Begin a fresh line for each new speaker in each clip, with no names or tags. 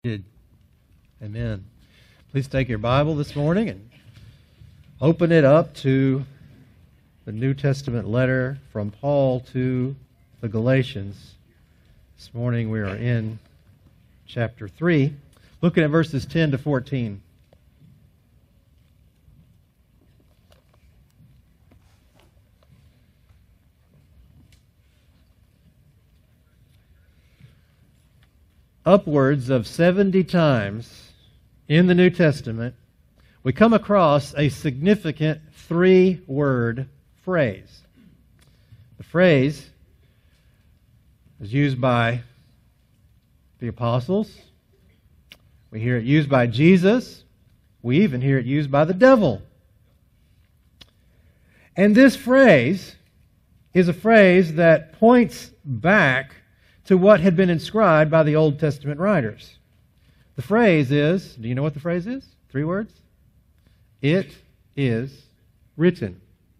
Good. Amen. Please take your Bible this morning and open it up to the New Testament letter from Paul to the Galatians. This morning we are in chapter 3, looking at verses 10 to 14. Upwards of 70 times in the New Testament, we come across a significant three-word phrase. The phrase is used by the apostles. We hear it used by Jesus. We even hear it used by the devil. And this phrase is a phrase that points back to what had been inscribed by the Old Testament writers. The phrase is, do you know what the phrase is? 3 words. It is written.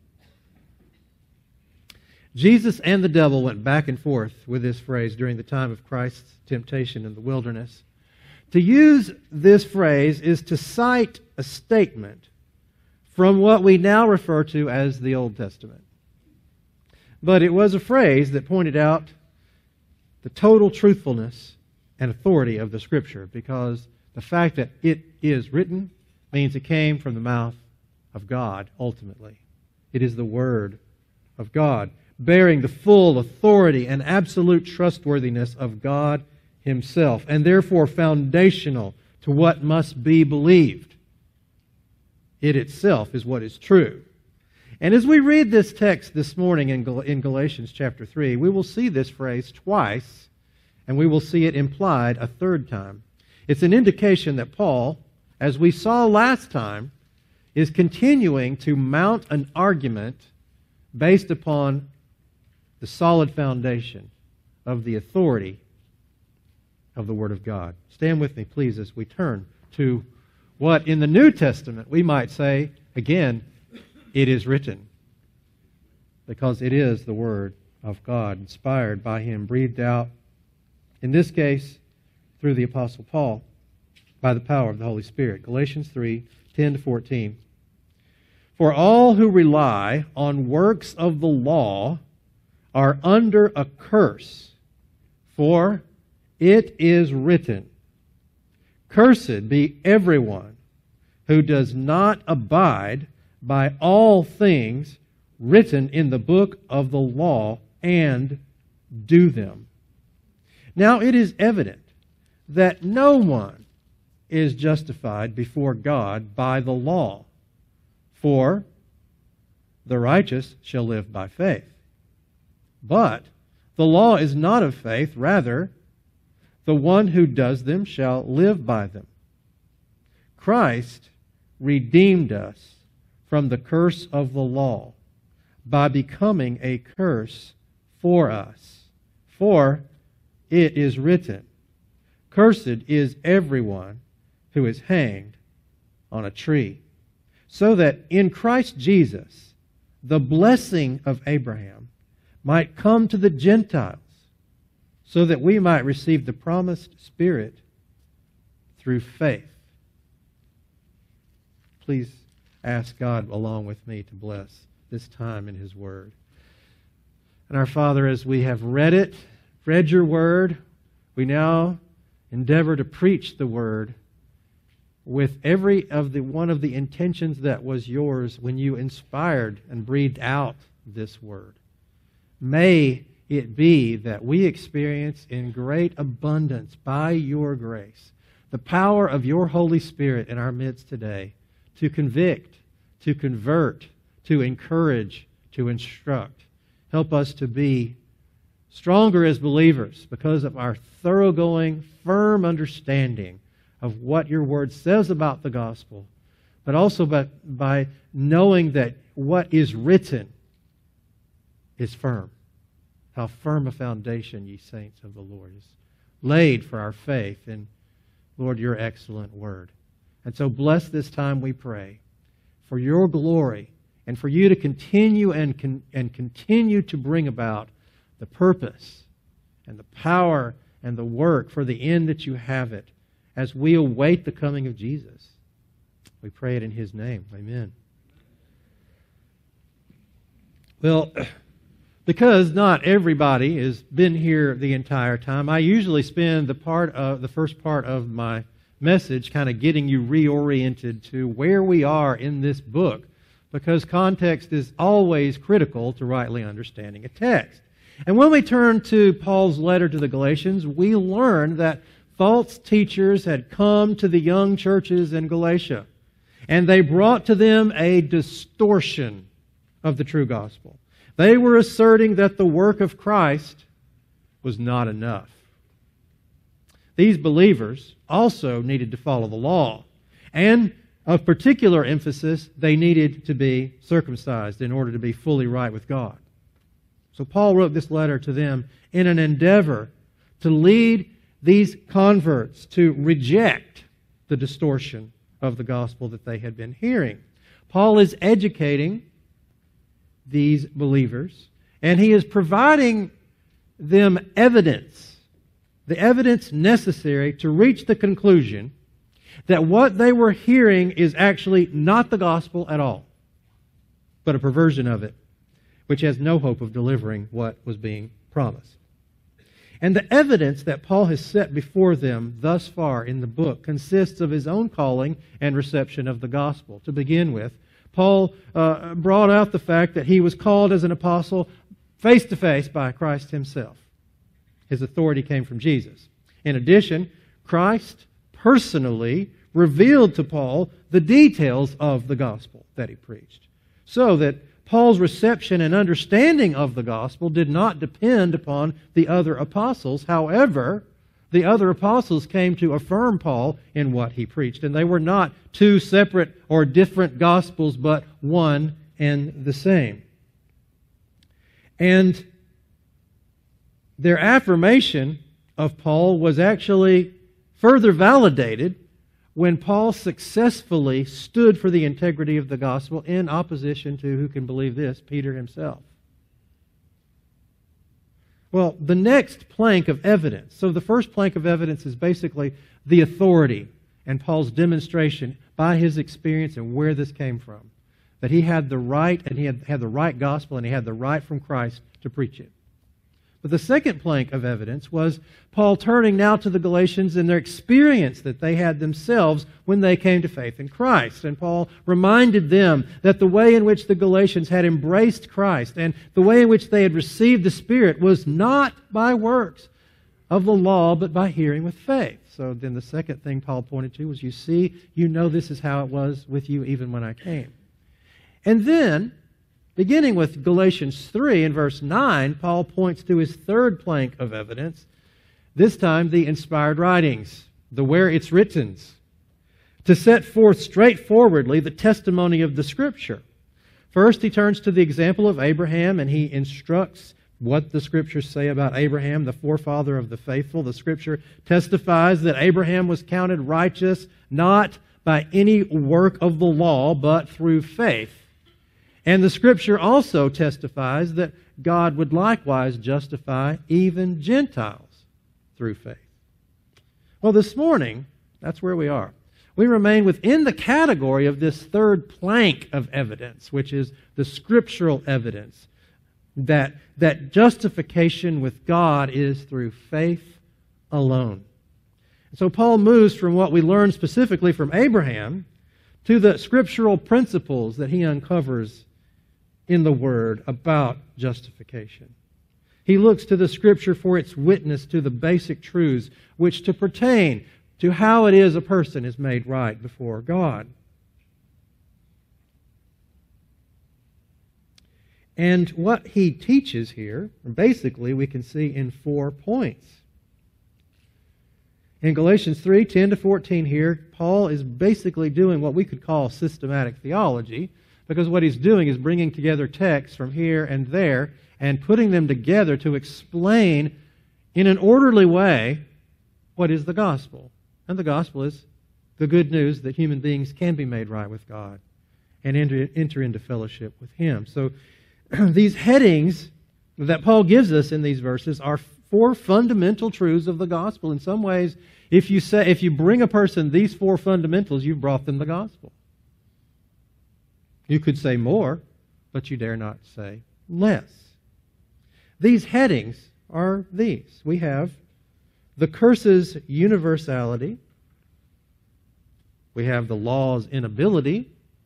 Jesus and the devil went back and forth with this phrase during the time of Christ's temptation in the wilderness. To use this phrase is to cite a statement from what we now refer to as the Old Testament. But it was a phrase that pointed out the total truthfulness and authority of the Scripture, because the fact that it is written means it came from the mouth of God ultimately. It is the Word of God, bearing the full authority and absolute trustworthiness of God Himself, and therefore foundational to what must be believed. It itself is what is true. And as we read this text this morning in Galatians chapter 3, we will see this phrase twice, and we will see it implied a third time. It's an indication that Paul, as we saw last time, is continuing to mount an argument based upon the solid foundation of the authority of the Word of God. Stand with me, please, as we turn to what in the New Testament we might say, again, it is written, because it is the Word of God, inspired by Him, breathed out, in this case, through the Apostle Paul, by the power of the Holy Spirit. Galatians 3, 10 to 14. For all who rely on works of the law are under a curse, for it is written, Cursed be everyone who does not abide by all things written in the book of the law and do them. Now it is evident that no one is justified before God by the law, for the righteous shall live by faith. But the law is not of faith, rather, the one who does them shall live by them. Christ redeemed us from the curse of the law by becoming a curse for us. For it is written, Cursed is everyone who is hanged on a tree, so that in Christ Jesus the blessing of Abraham might come to the Gentiles, so that we might receive the promised Spirit through faith. Please ask God along with me to bless this time in His Word. And our Father, as we have read your Word, we now endeavor to preach the Word with every one of the intentions that was yours when you inspired and breathed out this Word. May it be that we experience in great abundance by your grace the power of your Holy Spirit in our midst today to convict, to convert, to encourage, to instruct. Help us to be stronger as believers because of our thoroughgoing, firm understanding of what your Word says about the gospel, but also by knowing that what is written is firm. How firm a foundation, ye saints of the Lord, is laid for our faith in, Lord, your excellent Word. And so bless this time, we pray, for your glory and for you to continue and continue to bring about the purpose and the power and the work for the end that you have it as we await the coming of Jesus. We pray it in His name. Amen. Well, because not everybody has been here the entire time, I usually spend the first part of my message kind of getting you reoriented to where we are in this book, because context is always critical to rightly understanding a text. And when we turn to Paul's letter to the Galatians, we learn that false teachers had come to the young churches in Galatia, and they brought to them a distortion of the true gospel. They were asserting that the work of Christ was not enough. These believers also needed to follow the law, and of particular emphasis, they needed to be circumcised in order to be fully right with God. So Paul wrote this letter to them in an endeavor to lead these converts to reject the distortion of the gospel that they had been hearing. Paul is educating these believers, and he is providing them evidence, the evidence necessary to reach the conclusion that what they were hearing is actually not the gospel at all, but a perversion of it, which has no hope of delivering what was being promised. And the evidence that Paul has set before them thus far in the book consists of his own calling and reception of the gospel. To begin with, Paul brought out the fact that he was called as an apostle face to face by Christ himself. His authority came from Jesus. In addition, Christ personally revealed to Paul the details of the gospel that he preached, so that Paul's reception and understanding of the gospel did not depend upon the other apostles. However, the other apostles came to affirm Paul in what he preached, and they were not two separate or different gospels, but one and the same. And their affirmation of Paul was actually further validated when Paul successfully stood for the integrity of the gospel in opposition to, who can believe this, Peter himself. Well, the next plank of evidence. So the first plank of evidence is basically the authority and Paul's demonstration by his experience and where this came from. That he had the right, and he had the right gospel, and he had the right from Christ to preach it. But the second plank of evidence was Paul turning now to the Galatians and their experience that they had themselves when they came to faith in Christ. And Paul reminded them that the way in which the Galatians had embraced Christ and the way in which they had received the Spirit was not by works of the law, but by hearing with faith. So then the second thing Paul pointed to was, you know this is how it was with you even when I came. And then, beginning with Galatians 3 and verse 9, Paul points to his third plank of evidence, this time the inspired writings, the where it's written, to set forth straightforwardly the testimony of the Scripture. First, he turns to the example of Abraham, and he instructs what the Scriptures say about Abraham, the forefather of the faithful. The Scripture testifies that Abraham was counted righteous not by any work of the law, but through faith. And the Scripture also testifies that God would likewise justify even Gentiles through faith. Well, this morning, that's where we are. We remain within the category of this third plank of evidence, which is the scriptural evidence that justification with God is through faith alone. So Paul moves from what we learn specifically from Abraham to the scriptural principles that he uncovers in the Word about justification. He looks to the Scripture for its witness to the basic truths which to pertain to how it is a person is made right before God. And what he teaches here, basically we can see in 4 points. In Galatians 3, 10 to 14 here, Paul is basically doing what we could call systematic theology, because what he's doing is bringing together texts from here and there and putting them together to explain in an orderly way what is the gospel. And the gospel is the good news that human beings can be made right with God and enter into fellowship with Him. So these headings that Paul gives us in these verses are 4 fundamental truths of the gospel. In some ways, If you bring a person these four fundamentals, you've brought them the gospel. You could say more, but you dare not say less. These headings are these. We have the curse's universality. We have the law's inability.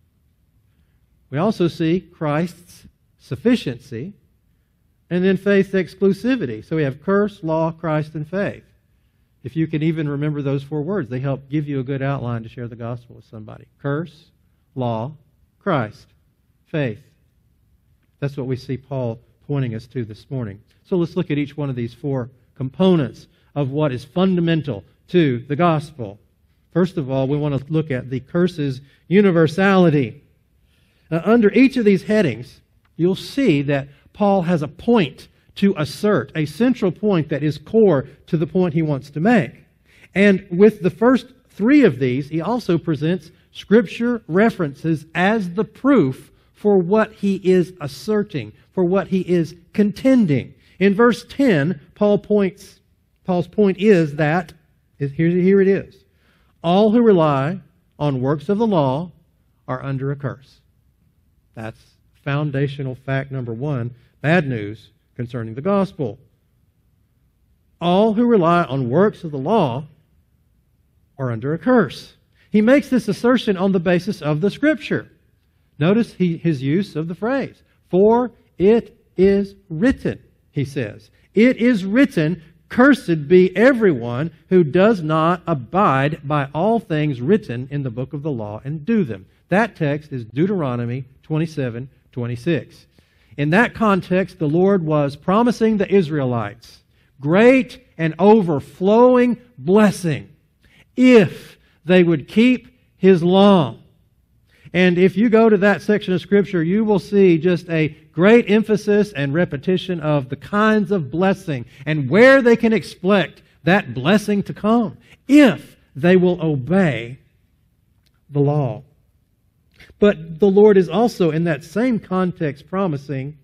We also see Christ's sufficiency. And then faith's exclusivity. So we have curse, law, Christ, and faith. If you can even remember those four words, they help give you a good outline to share the gospel with somebody. Curse, law, Christ, faith. That's what we see Paul pointing us to this morning. So let's look at each one of these four components of what is fundamental to the gospel. First of all, we want to look at the curse's universality. Under each of these headings, you'll see that Paul has a point to assert, a central point that is core to the point he wants to make. And with the first three of these, he also presents Scripture references as the proof for what he is asserting, for what he is contending. In verse 10, Paul's point is that, here it is, all who rely on works of the law are under a curse. That's foundational fact number one, bad news concerning the gospel. All who rely on works of the law are under a curse. He makes this assertion on the basis of the Scripture. Notice his use of the phrase, "For it is written," he says. It is written, "Cursed be everyone who does not abide by all things written in the book of the law and do them." That text is Deuteronomy 27:26. In that context, the Lord was promising the Israelites great and overflowing blessing if they would keep His law. And if you go to that section of Scripture, you will see just a great emphasis and repetition of the kinds of blessing and where they can expect that blessing to come if they will obey the law. But the Lord is also, in that same context, promising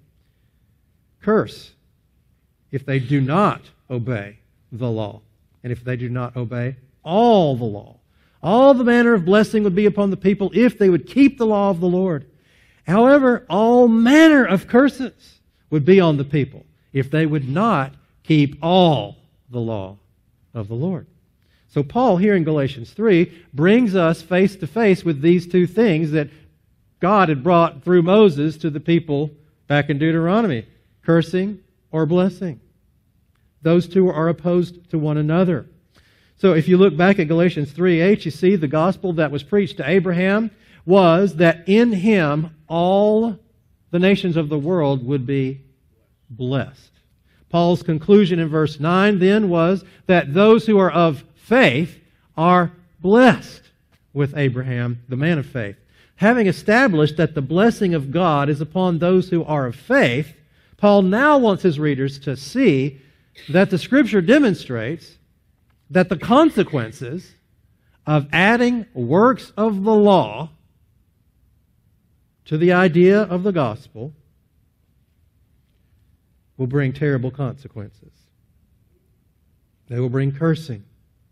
curse if they do not obey the law, and if they do not obey all the law. All the manner of blessing would be upon the people if they would keep the law of the Lord. However, all manner of curses would be on the people if they would not keep all the law of the Lord. So Paul, here in Galatians 3, brings us face to face with these two things that God had brought through Moses to the people back in Deuteronomy, cursing or blessing. Those two are opposed to one another. So if you look back at Galatians 3:8, you see the gospel that was preached to Abraham was that in him all the nations of the world would be blessed. Paul's conclusion in verse 9 then was that those who are of faith are blessed with Abraham, the man of faith. Having established that the blessing of God is upon those who are of faith, Paul now wants his readers to see that the Scripture demonstrates that the consequences of adding works of the law to the idea of the gospel will bring terrible consequences. They will bring cursing.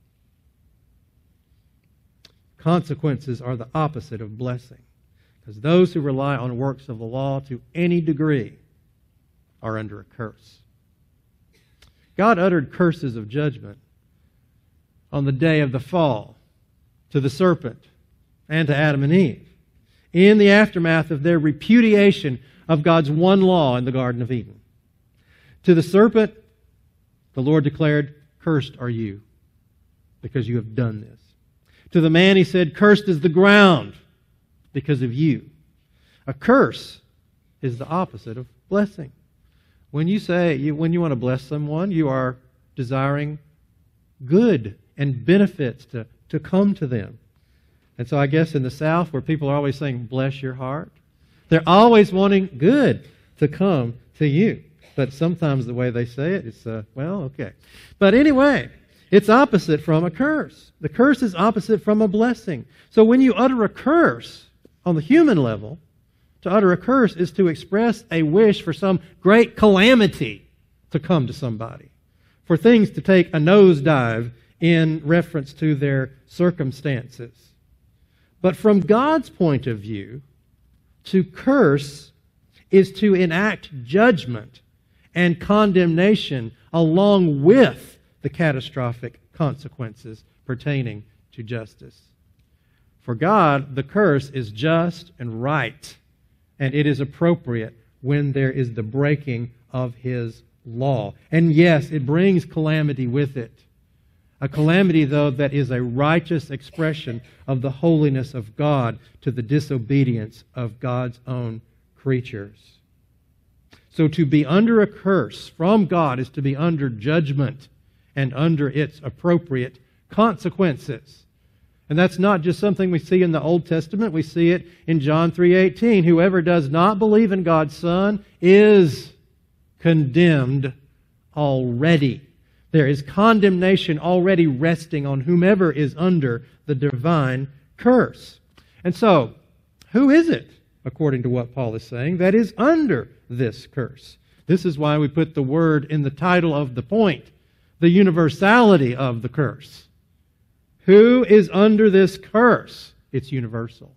Consequences are the opposite of blessing, because those who rely on works of the law to any degree are under a curse. God uttered curses of judgment on the day of the fall to the serpent and to Adam and Eve in the aftermath of their repudiation of God's one law in the Garden of Eden. To the serpent, the Lord declared, "Cursed are you, because you have done this." To the man, He said, "Cursed is the ground because of you." A curse is the opposite of blessing. When you want to bless someone, you are desiring good and benefits to come to them. And so I guess in the South, where people are always saying, "Bless your heart," they're always wanting good to come to you. But sometimes the way they say it, it's, well, okay. But anyway, it's opposite from a curse. The curse is opposite from a blessing. So when you utter a curse on the human level, to utter a curse is to express a wish for some great calamity to come to somebody, for things to take a nosedive in reference to their circumstances. But from God's point of view, to curse is to enact judgment and condemnation along with the catastrophic consequences pertaining to justice. For God, the curse is just and right, and it is appropriate when there is the breaking of His law. And yes, it brings calamity with it. A calamity, though, that is a righteous expression of the holiness of God to the disobedience of God's own creatures. So to be under a curse from God is to be under judgment and under its appropriate consequences. And that's not just something we see in the Old Testament. We see it in John 3:18. Whoever does not believe in God's Son is condemned already. There is condemnation already resting on whomever is under the divine curse. And so, who is it, according to what Paul is saying, that is under this curse? This is why we put the word in the title of the point, the universality of the curse. Who is under this curse? It's universal.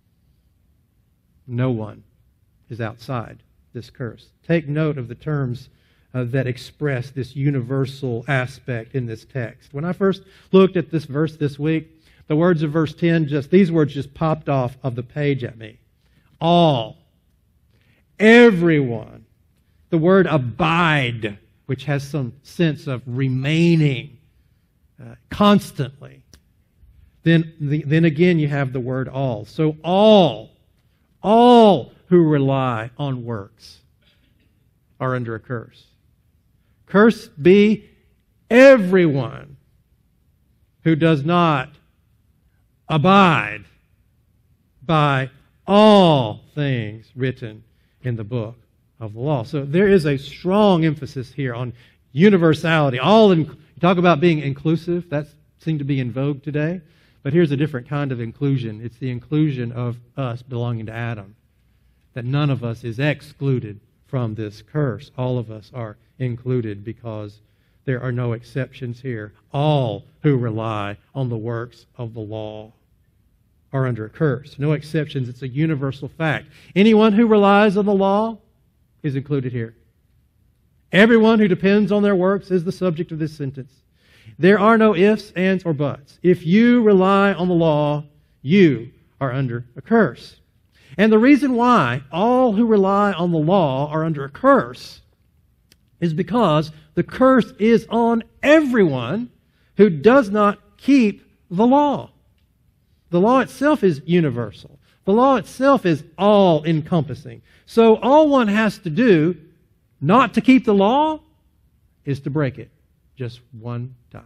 No one is outside this curse. Take note of the terms that express this universal aspect in this text. When I first looked at this verse this week, the words of verse 10, these words just popped off of the page at me. All, everyone. The word abide, which has some sense of remaining constantly. Then again you have the word all. So all who rely on works are under a curse. Cursed be everyone who does not abide by all things written in the book of the law. So there is a strong emphasis here on universality. You talk about being inclusive. That seems to be in vogue today. But here's a different kind of inclusion. It's the inclusion of us belonging to Adam. That none of us is excluded from this curse. All of us are included because there are no exceptions here. All who rely on the works of the law are under a curse. No exceptions. It's a universal fact. Anyone who relies on the law is included here. Everyone who depends on their works is the subject of this sentence. There are no ifs, ands, or buts. If you rely on the law, you are under a curse. And the reason why all who rely on the law are under a curse is because the curse is on everyone who does not keep the law. The law itself is universal. The law itself is all-encompassing. So all one has to do not to keep the law is to break it just one time.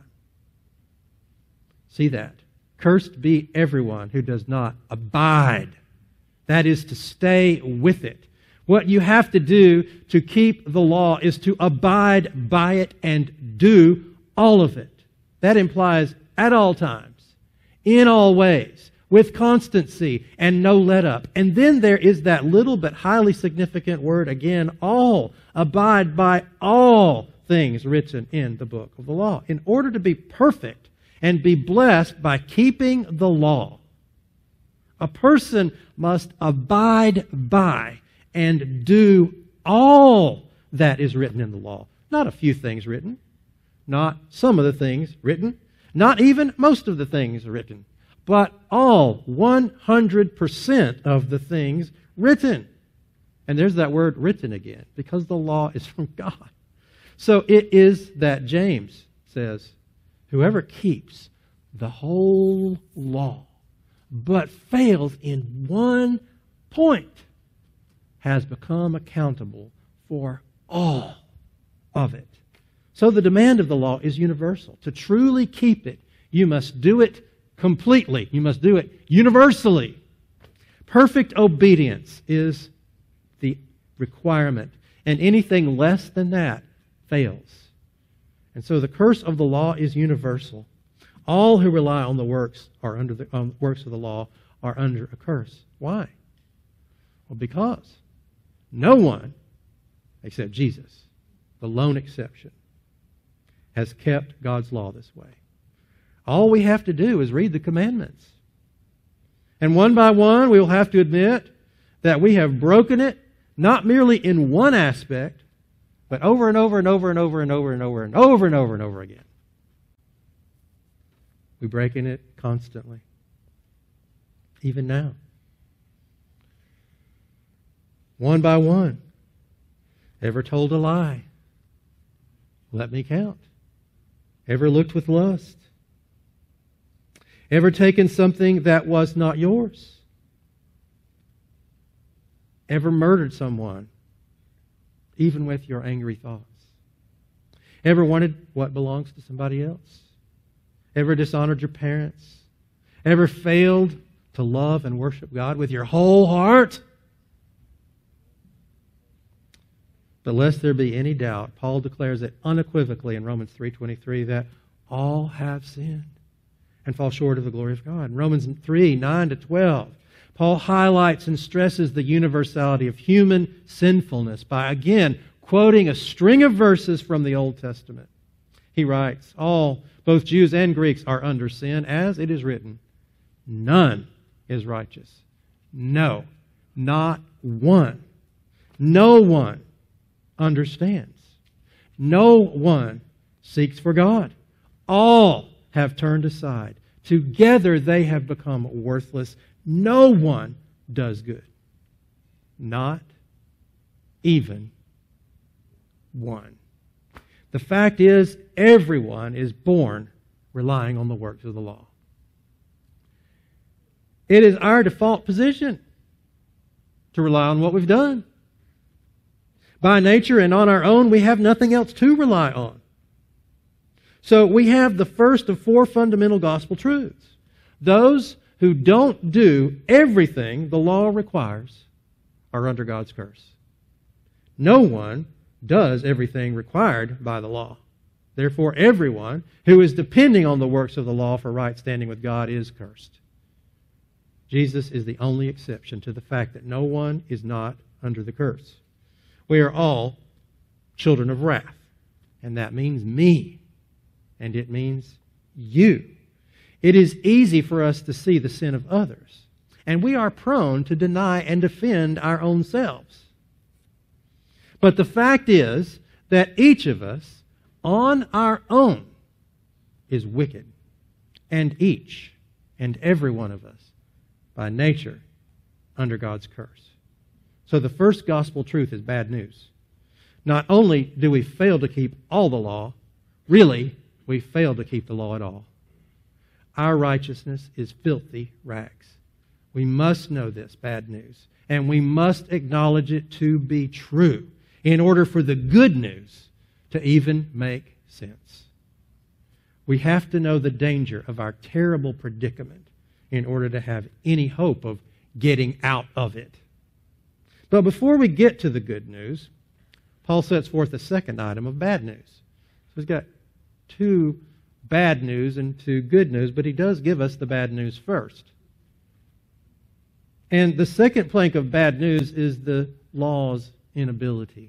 See that? Cursed be everyone who does not abide. That is to stay with it. What you have to do to keep the law is to abide by it and do all of it. That implies at all times, in all ways, with constancy and no let-up. And then there is that little but highly significant word again, all. Abide by all things written in the book of the law. In order to be perfect and be blessed by keeping the law, a person must abide by and do all that is written in the law. Not a few things written, not some of the things written, not even most of the things written, but all, 100% of the things written. And there's that word written again, because the law is from God. So it is that James says, whoever keeps the whole law but fails in one point has become accountable for all of it. So the demand of the law is universal. To truly keep it, you must do it completely. You must do it universally. Perfect obedience is the requirement, and anything less than that fails. And so the curse of the law is universal. All who rely on the works works of the law are under a curse. Why? Well, because no one except Jesus, the lone exception, has kept God's law this way. All we have to do is read the commandments. And one by one, we will have to admit that we have broken it, not merely in one aspect, but over and over and over and over and over and over and over and over and over again. We're breaking it constantly. Even now. One by one. Ever told a lie? Let me count. Ever looked with lust? Ever taken something that was not yours? Ever murdered someone, even with your angry thoughts? Ever wanted what belongs to somebody else? Ever dishonored your parents? Ever failed to love and worship God with your whole heart? But lest there be any doubt, Paul declares it unequivocally in Romans 3:23 that all have sinned and fall short of the glory of God. In Romans 3:9-12, Paul highlights and stresses the universality of human sinfulness by, again, quoting a string of verses from the Old Testament. He writes, all, both Jews and Greeks, are under sin, as it is written, none is righteous. No, not one. No one understands. No one seeks for God. All have turned aside. Together they have become worthless. No one does good. Not even one. The fact is, everyone is born relying on the works of the law. It is our default position to rely on what we've done. By nature and on our own, we have nothing else to rely on. So we have the first of four fundamental gospel truths. Those who don't do everything the law requires are under God's curse. No one does everything required by the law. Therefore, everyone who is depending on the works of the law for right standing with God is cursed. Jesus is the only exception to the fact that no one is not under the curse. We are all children of wrath, and that means me, and it means you. It is easy for us to see the sin of others, and we are prone to deny and defend our own selves. But the fact is that each of us, on our own, is wicked, and each and every one of us, by nature, under God's curse. So the first gospel truth is bad news. Not only do we fail to keep all the law, really, we fail to keep the law at all. Our righteousness is filthy rags. We must know this bad news, and we must acknowledge it to be true in order for the good news to even make sense. We have to know the danger of our terrible predicament in order to have any hope of getting out of it. But before we get to the good news, Paul sets forth a second item of bad news. So he's got two bad news and two good news, but he does give us the bad news first. And the second plank of bad news is the law's inability.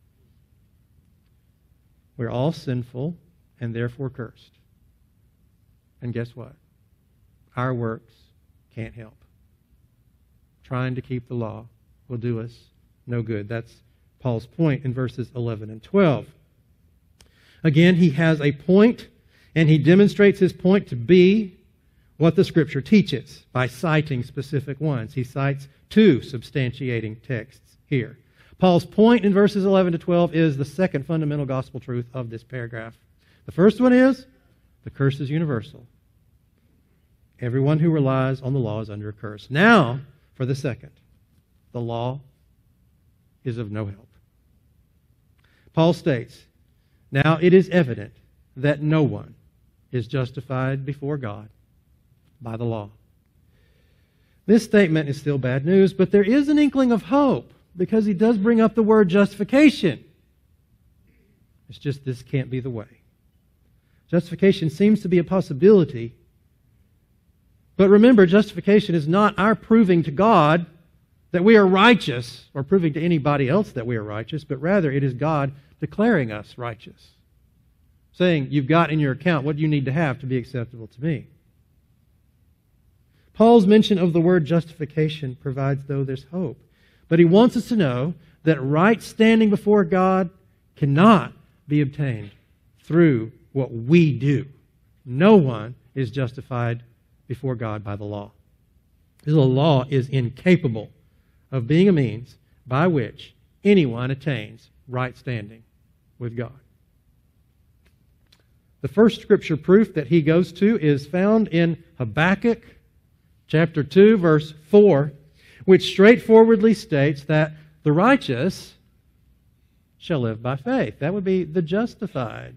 We're all sinful and therefore cursed. And guess what? Our works can't help. Trying to keep the law will do us no good. That's Paul's point in verses 11 and 12. Again, he has a point, and he demonstrates his point to be what the Scripture teaches by citing specific ones. He cites two substantiating texts here. Paul's point in verses 11 to 12 is the second fundamental gospel truth of this paragraph. The first one is, the curse is universal. Everyone who relies on the law is under a curse. Now, for the second. The law is of no help. Paul states, now it is evident that no one is justified before God by the law. This statement is still bad news, but there is an inkling of hope because he does bring up the word justification. It's just this can't be the way. Justification seems to be a possibility, but remember, justification is not our proving to God that we are righteous or proving to anybody else that we are righteous, but rather it is God declaring us righteous. saying you've got in your account what you need to have to be acceptable to me. Paul's mention of the word justification provides, though, there's hope. But he wants us to know that right standing before God cannot be obtained through what we do. No one is justified before God by the law. The law is incapable of being a means by which anyone attains right standing with God. The first scripture proof that he goes to is found in Habakkuk chapter 2, verse 4, which straightforwardly states that the righteous shall live by faith. That would be the justified.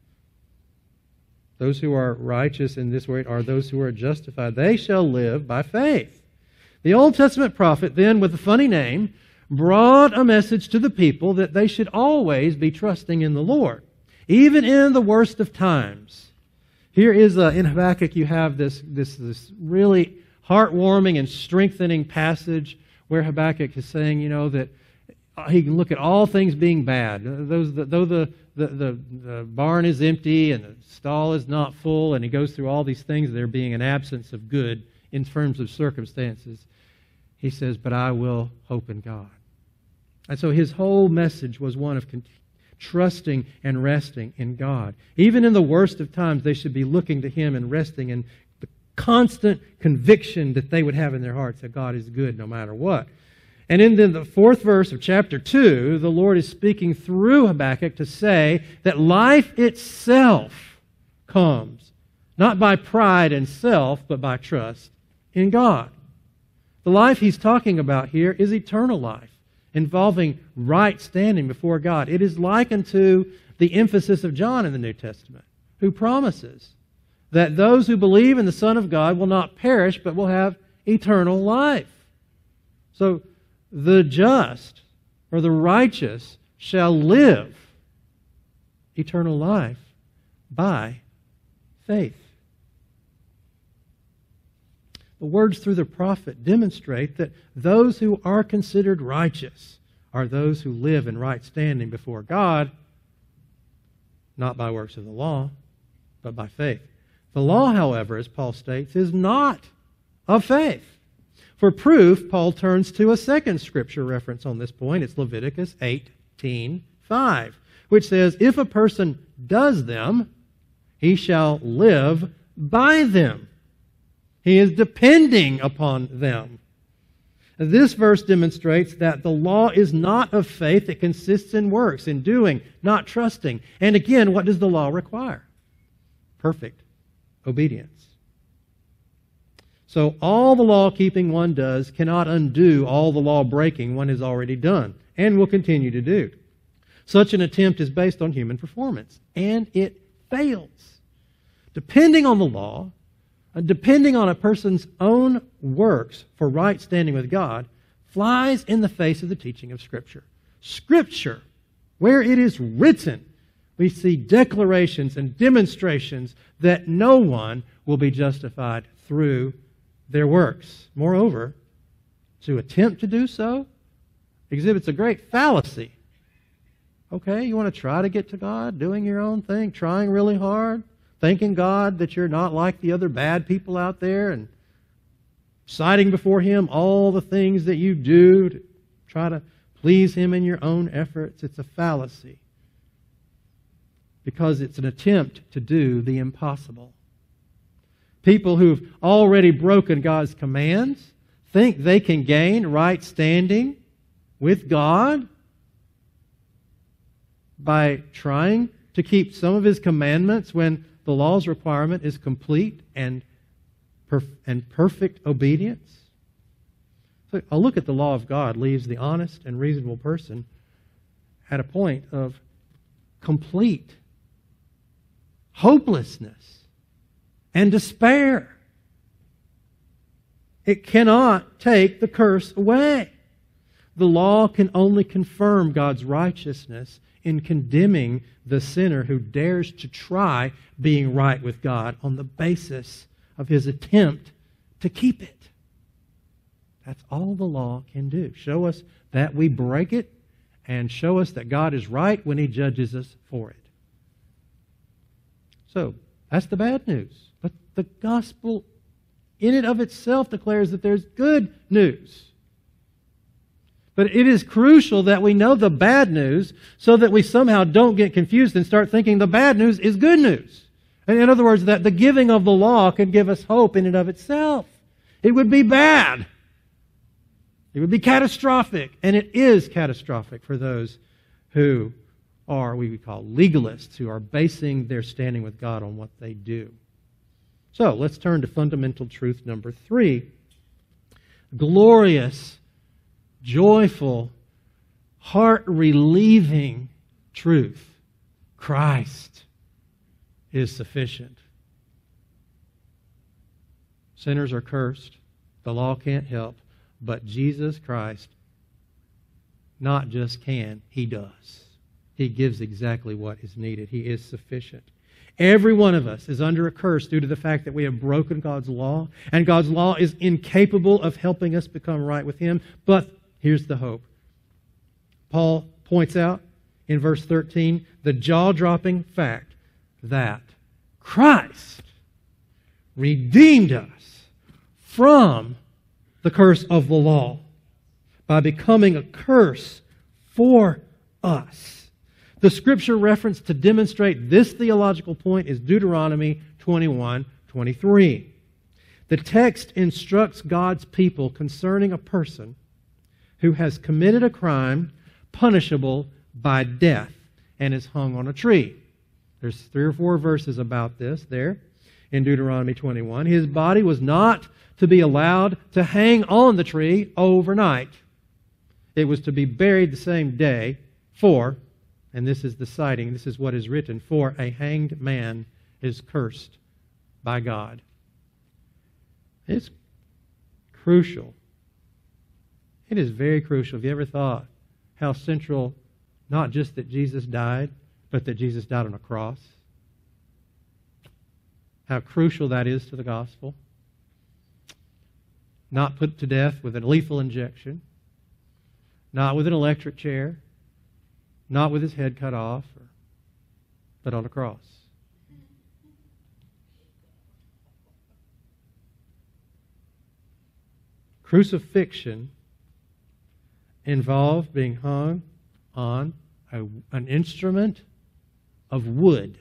Those who are righteous in this way are those who are justified. They shall live by faith. The Old Testament prophet then, with a funny name, brought a message to the people that they should always be trusting in the Lord, even in the worst of times. Here is, in Habakkuk, you have this really heartwarming and strengthening passage where Habakkuk is saying, that he can look at all things being bad. Though the barn is empty and the stall is not full, and he goes through all these things, there being an absence of good in terms of circumstances. He says, but I will hope in God. And so his whole message was one of trusting and resting in God. Even in the worst of times, they should be looking to Him and resting in the constant conviction that they would have in their hearts that God is good no matter what. And in the 4th verse of chapter 2, the Lord is speaking through Habakkuk to say that life itself comes not by pride and self, but by trust in God. The life he's talking about here is eternal life, involving right standing before God. It is likened to the emphasis of John in the New Testament, who promises that those who believe in the Son of God will not perish, but will have eternal life. So the just, or the righteous, shall live eternal life by faith. The words through the prophet demonstrate that those who are considered righteous are those who live in right standing before God, not by works of the law, but by faith. The law, however, as Paul states, is not of faith. For proof, Paul turns to a second scripture reference on this point. It's Leviticus 18:5, which says, if a person does them, he shall live by them. He is depending upon them. This verse demonstrates that the law is not of faith. It consists in works, in doing, not trusting. And again, what does the law require? Perfect obedience. So all the law-keeping one does cannot undo all the law-breaking one has already done and will continue to do. Such an attempt is based on human performance, and it fails. Depending on the law, depending on a person's own works for right standing with God, flies in the face of the teaching of Scripture. Scripture, where it is written, we see declarations and demonstrations that no one will be justified through their works. Moreover, to attempt to do so exhibits a great fallacy. Okay, you want to try to get to God, doing your own thing, trying really hard, thanking God that you're not like the other bad people out there, and citing before Him all the things that you do to try to please Him in your own efforts. It's a fallacy, because it's an attempt to do the impossible. People who've already broken God's commands think they can gain right standing with God by trying to keep some of His commandments when the law's requirement is complete and perfect obedience. So a look at the law of God leaves the honest and reasonable person at a point of complete hopelessness and despair. It cannot take the curse away. The law can only confirm God's righteousness in condemning the sinner who dares to try being right with God on the basis of his attempt to keep it. That's all the law can do. Show us that we break it and show us that God is right when He judges us for it. So, that's the bad news. But the gospel in and of itself declares that there's good news. But it is crucial that we know the bad news so that we somehow don't get confused and start thinking the bad news is good news. And in other words, that the giving of the law can give us hope in and of itself. It would be bad. It would be catastrophic. And it is catastrophic for those who are, we would call legalists, who are basing their standing with God on what they do. So, let's turn to fundamental truth number 3. Glorious, joyful, heart-relieving truth. Christ is sufficient. Sinners are cursed. The law can't help. But Jesus Christ not just can, He does. He gives exactly what is needed. He is sufficient. Every one of us is under a curse due to the fact that we have broken God's law, and God's law is incapable of helping us become right with Him. But here's the hope. Paul points out in verse 13 the jaw-dropping fact that Christ redeemed us from the curse of the law by becoming a curse for us. The scripture reference to demonstrate this theological point is Deuteronomy 21:23. The text instructs God's people concerning a person who has committed a crime punishable by death and is hung on a tree. There's 3 or 4 verses about this there in Deuteronomy 21. His body was not to be allowed to hang on the tree overnight. It was to be buried the same day for, and this is the citing, this is what is written, for a hanged man is cursed by God. It's crucial. It is very crucial. Have you ever thought how central, not just that Jesus died, but that Jesus died on a cross? How crucial that is to the gospel. Not put to death with a lethal injection, not with an electric chair, not with his head cut off, but on a cross. Crucifixion involved being hung on an instrument of wood.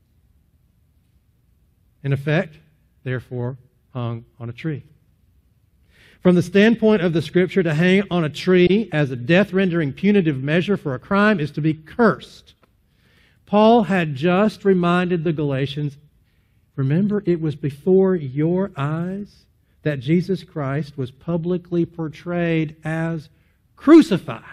In effect, therefore, hung on a tree. From the standpoint of the Scripture, to hang on a tree as a death-rendering punitive measure for a crime is to be cursed. Paul had just reminded the Galatians, remember, it was before your eyes that Jesus Christ was publicly portrayed as crucified.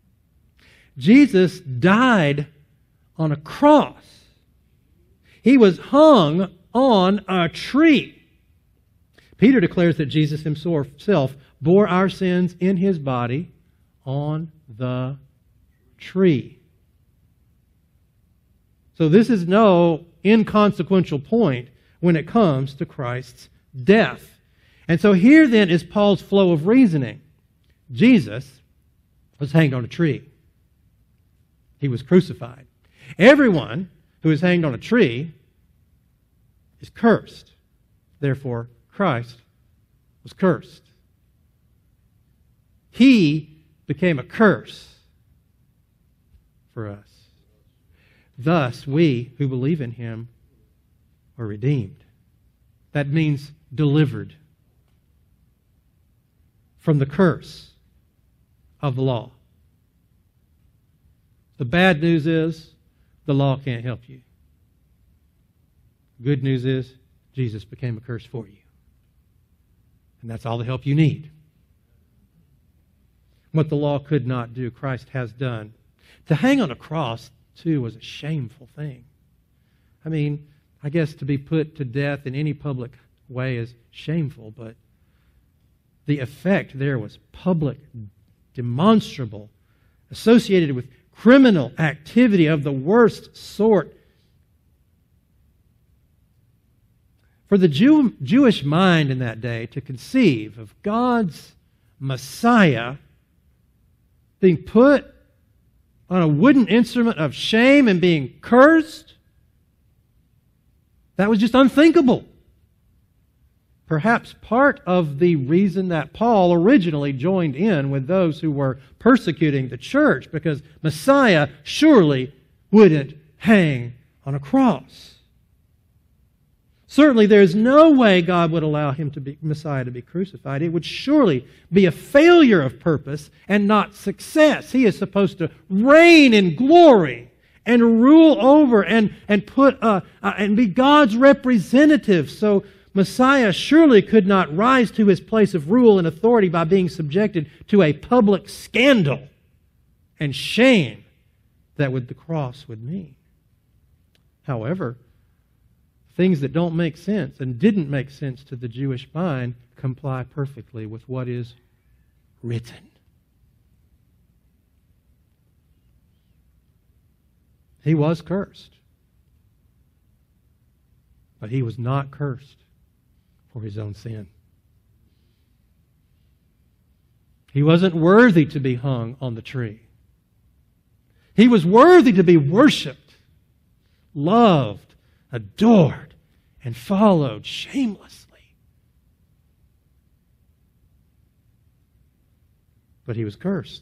Jesus died on a cross. He was hung on a tree. Peter declares that Jesus himself bore our sins in His body on the tree. So this is no inconsequential point when it comes to Christ's death. And so here then is Paul's flow of reasoning. Jesus was hanged on a tree. He was crucified. Everyone who is hanged on a tree is cursed. Therefore, Christ was cursed. He became a curse for us. Thus, we who believe in Him are redeemed. That means delivered from the curse of the law. The bad news is the law can't help you. Good news is Jesus became a curse for you. And that's all the help you need. What the law could not do, Christ has done. To hang on a cross, too, was a shameful thing. I mean, I guess to be put to death in any public way is shameful, but the effect there was public, demonstrable, associated with criminal activity of the worst sort. For the Jewish mind in that day to conceive of God's Messiah being put on a wooden instrument of shame and being cursed That was just unthinkable. Perhaps part of the reason that Paul originally joined in with those who were persecuting the church, because Messiah surely wouldn't hang on a cross. Certainly there is no way God would allow Messiah to be crucified. It would surely be a failure of purpose and not success. He is supposed to reign in glory and rule over and be God's representative. So Messiah surely could not rise to his place of rule and authority by being subjected to a public scandal and shame that the cross would mean. However, things that don't make sense and didn't make sense to the Jewish mind comply perfectly with what is written. He was cursed, but he was not cursed for his own sin. He wasn't worthy to be hung on the tree. He was worthy to be worshiped, loved, adored, and followed shamelessly. But he was cursed.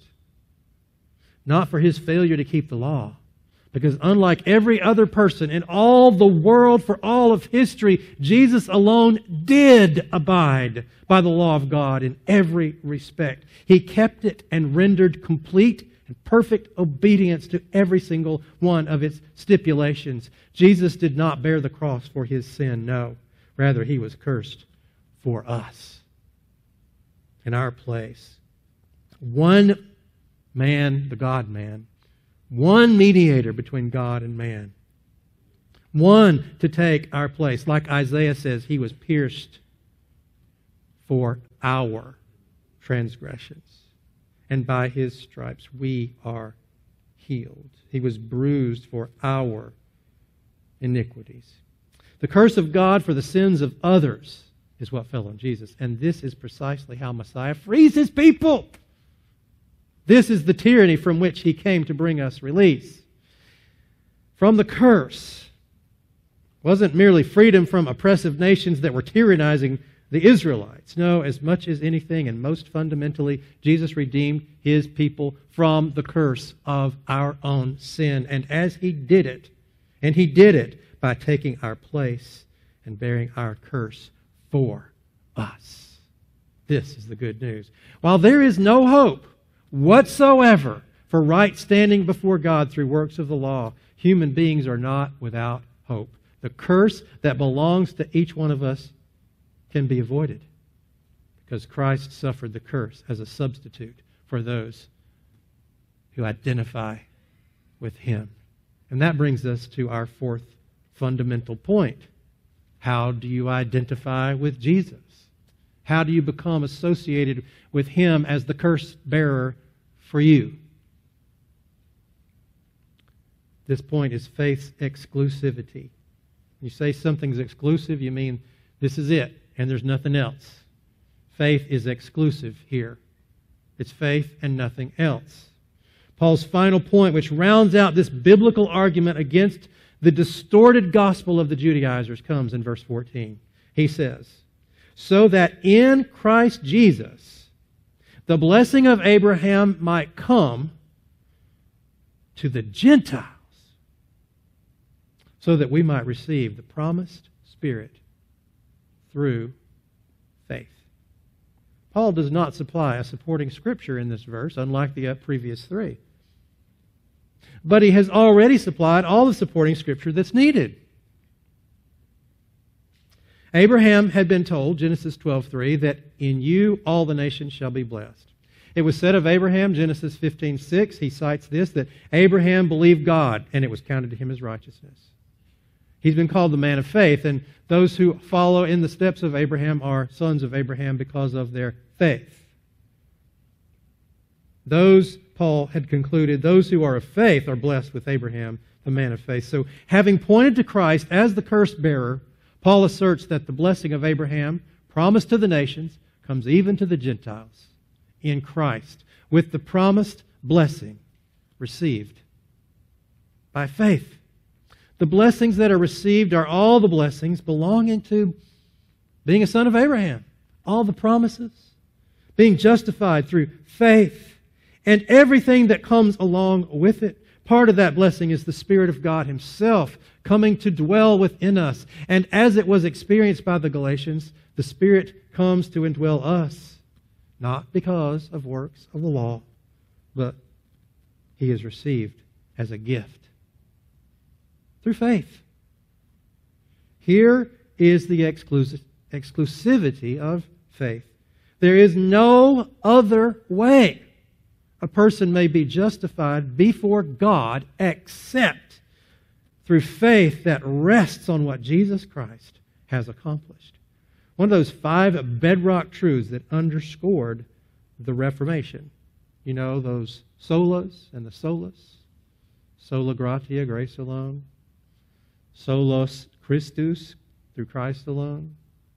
Not for his failure to keep the law, because unlike every other person in all the world for all of history, Jesus alone did abide by the law of God in every respect. He kept it and rendered complete and perfect obedience to every single one of its stipulations. Jesus did not bear the cross for his sin, no. Rather, he was cursed for us in our place. One man, the God-man, one mediator between God and man. One to take our place. Like Isaiah says, he was pierced for our transgressions, and by his stripes we are healed. He was bruised for our iniquities. The curse of God for the sins of others is what fell on Jesus, and this is precisely how Messiah frees his people. This is the tyranny from which he came to bring us release. From the curse wasn't merely freedom from oppressive nations that were tyrannizing the Israelites. No, as much as anything and most fundamentally, Jesus redeemed his people from the curse of our own sin. And as he did it by taking our place and bearing our curse for us. This is the good news. While there is no hope whatsoever for right standing before God through works of the law, human beings are not without hope. The curse that belongs to each one of us can be avoided because Christ suffered the curse as a substitute for those who identify with him. And that brings us to our fourth fundamental point. How do you identify with Jesus? How do you become associated with him as the curse bearer for you? This point is faith's exclusivity. You say something's exclusive, you mean this is it, and there's nothing else. Faith is exclusive here. It's faith and nothing else. Paul's final point, which rounds out this biblical argument against the distorted gospel of the Judaizers, comes in verse 14. He says, so that in Christ Jesus the blessing of Abraham might come to the Gentiles, so that we might receive the promised Spirit through faith. Paul does not supply a supporting scripture in this verse, unlike the previous three. But he has already supplied all the supporting scripture that's needed. Abraham had been told, Genesis 12:3, that in you all the nations shall be blessed. It was said of Abraham, Genesis 15:6, he cites this, that Abraham believed God, and it was counted to him as righteousness. He's been called the man of faith, and those who follow in the steps of Abraham are sons of Abraham because of their faith. Those, Paul had concluded, those who are of faith are blessed with Abraham, the man of faith. So, having pointed to Christ as the curse bearer, Paul asserts that the blessing of Abraham, promised to the nations, comes even to the Gentiles in Christ, with the promised blessing received by faith. The blessings that are received are all the blessings belonging to being a son of Abraham. All the promises, being justified through faith, and everything that comes along with it. Part of that blessing is the Spirit of God Himself coming to dwell within us. And as it was experienced by the Galatians, the Spirit comes to indwell us, not because of works of the law, but He is received as a gift through faith. Here is the exclusivity of faith. There is no other way a person may be justified before God except through faith that rests on what Jesus Christ has accomplished. One of those 5 bedrock truths that underscored the Reformation. You know, those solas and the solus. Sola gratia, grace alone. Solus Christus, through Christ alone.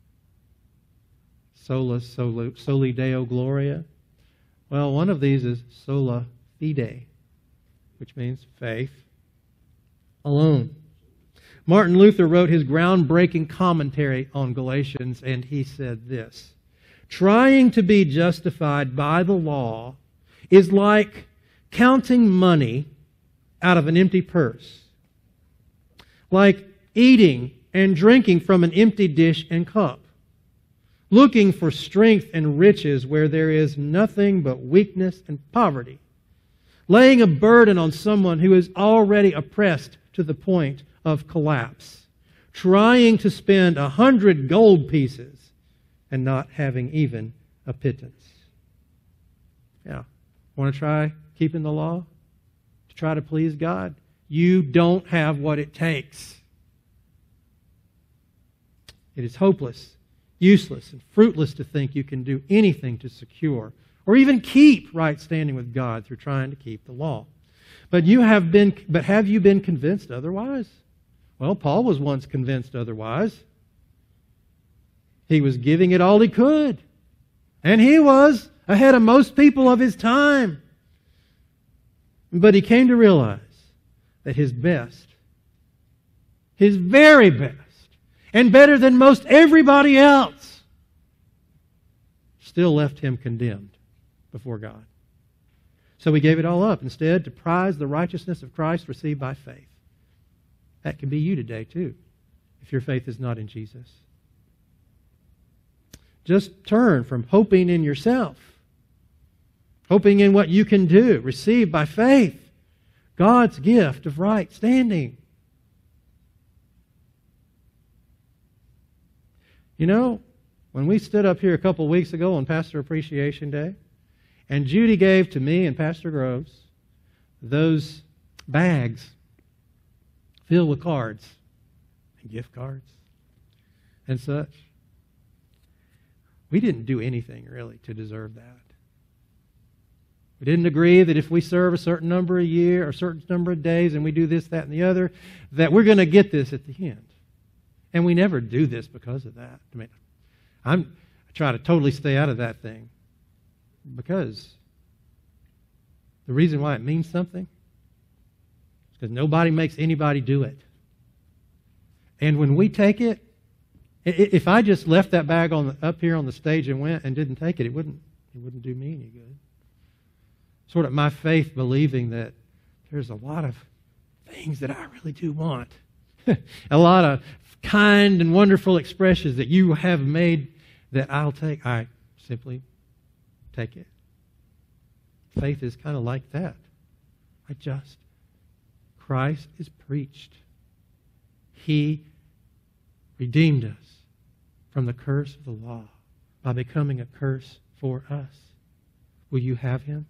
Soli Deo Gloria. Well, one of these is sola fide, which means faith alone. Martin Luther wrote his groundbreaking commentary on Galatians, and he said this: trying to be justified by the law is like counting money out of an empty purse, like eating and drinking from an empty dish and cup, looking for strength and riches where there is nothing but weakness and poverty, laying a burden on someone who is already oppressed to the point of collapse, trying to spend 100 gold pieces and not having even a pittance. Yeah. Want to try keeping the law? To try to please God? You don't have what it takes. It is hopeless, useless, and fruitless to think you can do anything to secure or even keep right standing with God through trying to keep the law. But have you been convinced otherwise? Well, Paul was once convinced otherwise. He was giving it all he could. And he was ahead of most people of his time. But he came to realize that his best, his very best, and better than most everybody else, still left him condemned before God. So he gave it all up instead to prize the righteousness of Christ received by faith. That can be you today too, if your faith is not in Jesus. Just turn from hoping in yourself, hoping in what you can do, received by faith, God's gift of right standing. You know, when we stood up here a couple of weeks ago on Pastor Appreciation Day, and Judy gave to me and Pastor Groves those bags filled with cards and gift cards and such, we didn't do anything really to deserve that. We didn't agree that if we serve a certain number a year or a certain number of days and we do this, that, and the other, that we're going to get this at the end. And we never do this because of that. I mean, I try to totally stay out of that thing because the reason why it means something is because nobody makes anybody do it. And when we take it, if I just left that bag up here on the stage and went and didn't take it, it wouldn't do me any good. Sort of my faith believing that there's a lot of things that I really do want. A lot of kind and wonderful expressions that you have made that I'll take. I simply take it. Faith is kind of like that. Christ is preached. He redeemed us from the curse of the law by becoming a curse for us. Will you have Him?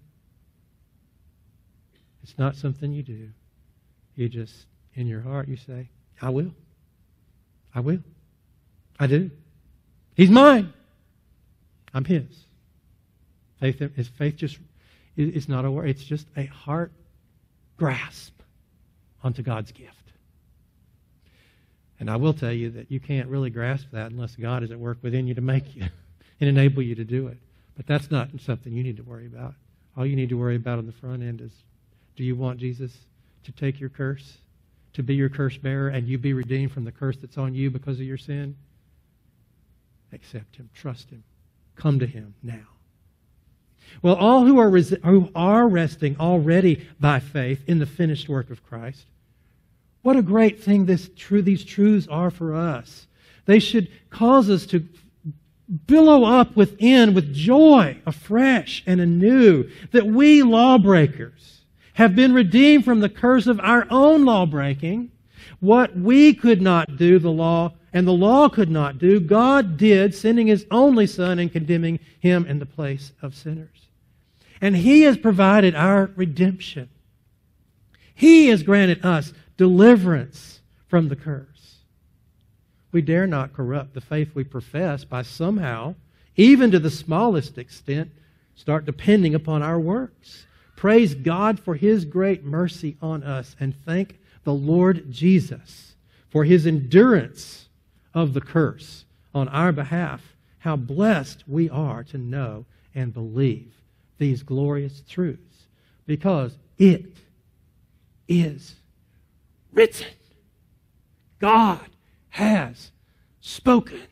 It's not something you do. You just, in your heart, you say, I will. I will. I do. He's mine. I'm His. Faith just is not a word. It's just a heart grasp onto God's gift. And I will tell you that you can't really grasp that unless God is at work within you to make you and enable you to do it. But that's not something you need to worry about. All you need to worry about on the front end is, do you want Jesus to take your curse? to be your curse bearer and you be redeemed from the curse that's on you because of your sin? Accept Him. Trust Him. Come to Him now. Well, all who are resting already by faith in the finished work of Christ, what a great thing these truths are for us. They should cause us to billow up within with joy afresh and anew that we lawbreakers have been redeemed from the curse of our own lawbreaking. What we could not do, the law could not do, God did, sending His only Son and condemning Him in the place of sinners. And He has provided our redemption. He has granted us deliverance from the curse. We dare not corrupt the faith we profess by somehow, even to the smallest extent, start depending upon our works. Praise God for His great mercy on us, and thank the Lord Jesus for His endurance of the curse on our behalf. How blessed we are to know and believe these glorious truths, because it is written. God has spoken.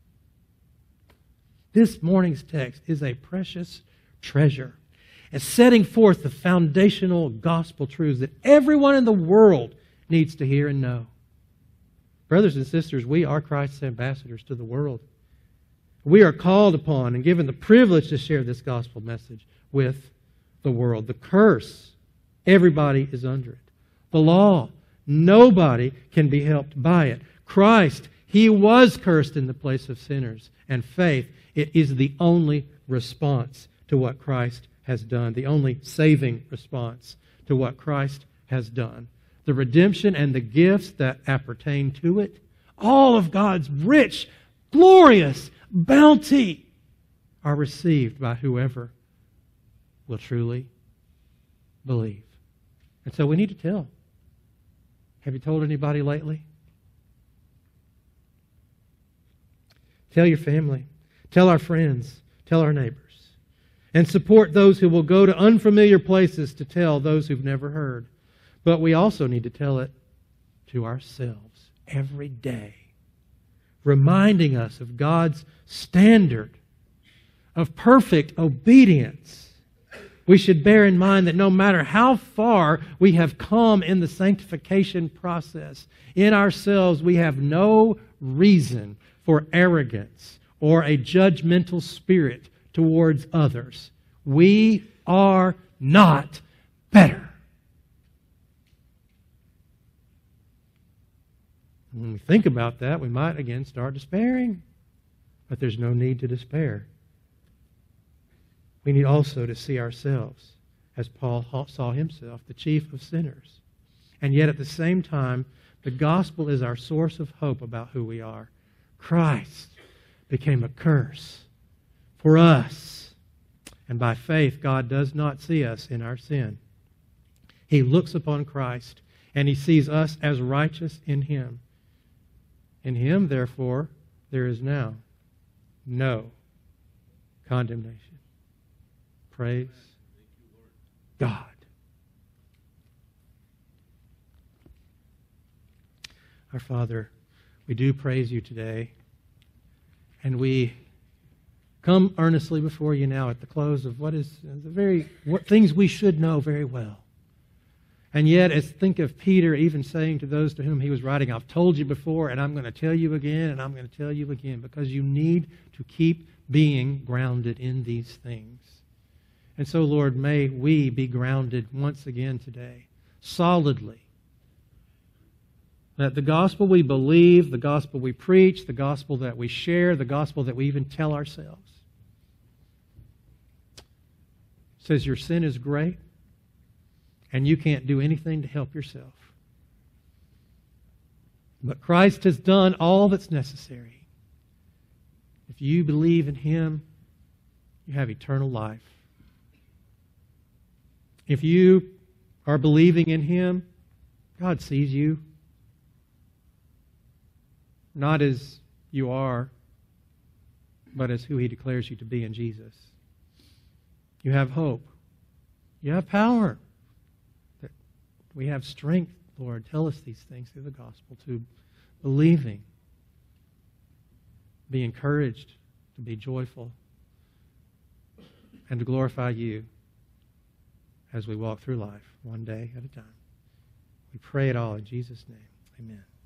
This morning's text is a precious treasure, and setting forth the foundational gospel truths that everyone in the world needs to hear and know. Brothers and sisters, we are Christ's ambassadors to the world. We are called upon and given the privilege to share this gospel message with the world. The curse, everybody is under it. The law, nobody can be helped by it. Christ, He was cursed in the place of sinners. And faith, it is the only response to what Christ has done, the only saving response to what Christ has done. The redemption and the gifts that appertain to it, all of God's rich, glorious bounty are received by whoever will truly believe. And so we need to tell. Have you told anybody lately? Tell your family. Tell our friends. Tell our neighbors. And support those who will go to unfamiliar places to tell those who've never heard. But we also need to tell it to ourselves every day, reminding us of God's standard of perfect obedience. We should bear in mind that no matter how far we have come in the sanctification process, in ourselves we have no reason for arrogance or a judgmental spirit towards others. We are not better. When we think about that, we might again start despairing. But there's no need to despair. We need also to see ourselves as Paul saw himself, the chief of sinners. And yet at the same time, the gospel is our source of hope about who we are. Christ became a curse for us. And by faith, God does not see us in our sin. He looks upon Christ, and He sees us as righteous in Him. In Him, therefore, there is now no condemnation. Praise God. Our Father, we do praise You today, and we come earnestly before You now at the close of what things we should know very well. And yet, think of Peter even saying to those to whom he was writing, I've told you before, and I'm going to tell you again, and I'm going to tell you again, because you need to keep being grounded in these things. And so, Lord, may we be grounded once again today, solidly. That the gospel we believe, the gospel we preach, the gospel that we share, the gospel that we even tell ourselves, says your sin is great, and you can't do anything to help yourself. But Christ has done all that's necessary. If you believe in Him, you have eternal life. If you are believing in Him, God sees you. Not as you are, but as who He declares you to be in Jesus. You have hope. You have power. We have strength Lord, tell us these things through the gospel, to believing, be encouraged, to be joyful, and to glorify you as we walk through life one day at a time. We pray it all in Jesus' name. Amen.